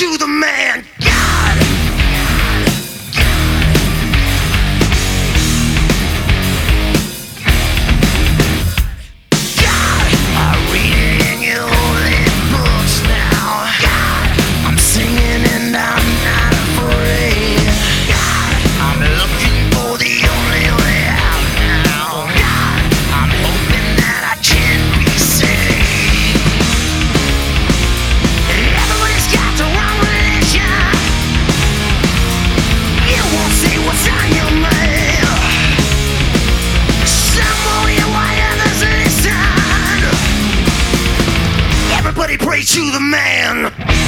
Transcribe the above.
to the man. God. God, I read it in your holy books now. God, I'm singing and I'm not afraid. God, I'm looking for the only way out now. God, I'm hoping that I can be saved. Everybody's got the wrong religion. You won't see what's on your mail. Some will hear why others listen. Everybody pray to the man.